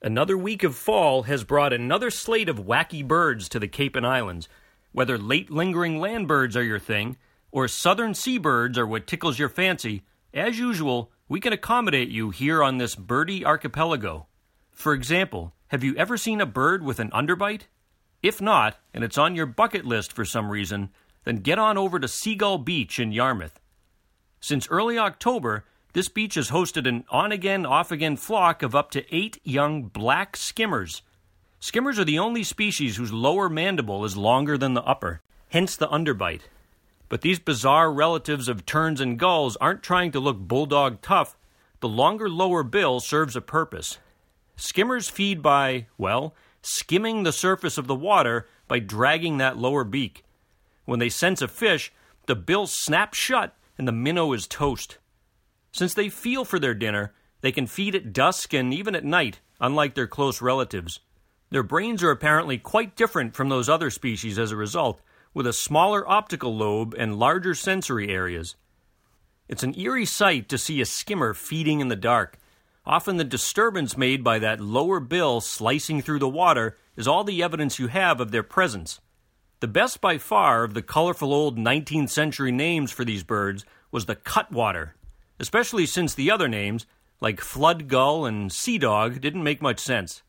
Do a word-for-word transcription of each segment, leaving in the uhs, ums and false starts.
Another week of fall has brought another slate of wacky birds to the Cape and Islands. Whether late-lingering land birds are your thing, or southern seabirds are what tickles your fancy, as usual, we can accommodate you here on this birdie archipelago. For example, have you ever seen a bird with an underbite? If not, and it's on your bucket list for some reason, then get on over to Seagull Beach in Yarmouth. Since early October, this beach has hosted an on-again, off-again flock of up to eight young black skimmers. Skimmers are the only species whose lower mandible is longer than the upper, hence the underbite. But these bizarre relatives of terns and gulls aren't trying to look bulldog tough. The longer lower bill serves a purpose. Skimmers feed by, well, skimming the surface of the water by dragging that lower beak. When they sense a fish, the bill snaps shut and the minnow is toast. Since they feel for their dinner, they can feed at dusk and even at night, unlike their close relatives. Their brains are apparently quite different from those other species as a result, with a smaller optical lobe and larger sensory areas. It's an eerie sight to see a skimmer feeding in the dark. Often the disturbance made by that lower bill slicing through the water is all the evidence you have of their presence. The best by far of the colorful old nineteenth century names for these birds was the cutwater, especially since the other names, like flood gull and sea dog, didn't make much sense.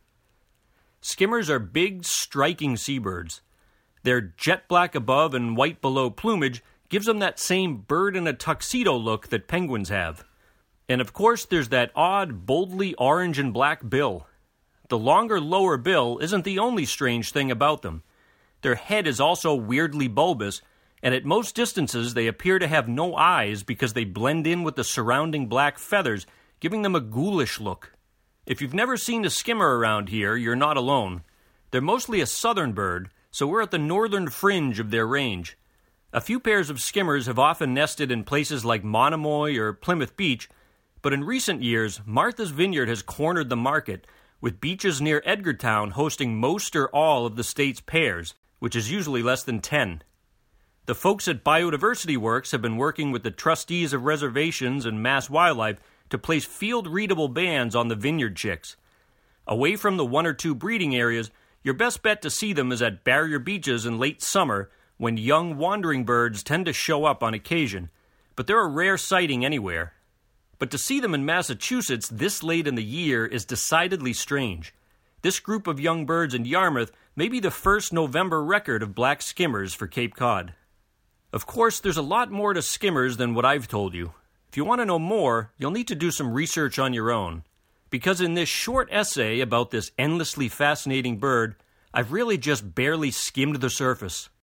Skimmers are big, striking seabirds. Their jet black above and white below plumage gives them that same bird in a tuxedo look that penguins have. And of course, there's that odd, boldly orange and black bill. The longer lower bill isn't the only strange thing about them. Their head is also weirdly bulbous, and at most distances they appear to have no eyes because they blend in with the surrounding black feathers, giving them a ghoulish look. If you've never seen a skimmer around here, you're not alone. They're mostly a southern bird, so we're at the northern fringe of their range. A few pairs of skimmers have often nested in places like Monomoy or Plymouth Beach, but in recent years, Martha's Vineyard has cornered the market, with beaches near Edgartown hosting most or all of the state's pairs, which is usually less than ten. The folks at Biodiversity Works have been working with the trustees of reservations and Mass Wildlife to place field-readable bans on the vineyard chicks. Away from the one or two breeding areas, your best bet to see them is at barrier beaches in late summer, when young wandering birds tend to show up on occasion, but they're a rare sighting anywhere. But to see them in Massachusetts this late in the year is decidedly strange. This group of young birds in Yarmouth may be the first November record of black skimmers for Cape Cod. Of course, there's a lot more to skimmers than what I've told you. If you want to know more, you'll need to do some research on your own. Because in this short essay about this endlessly fascinating bird, I've really just barely skimmed the surface.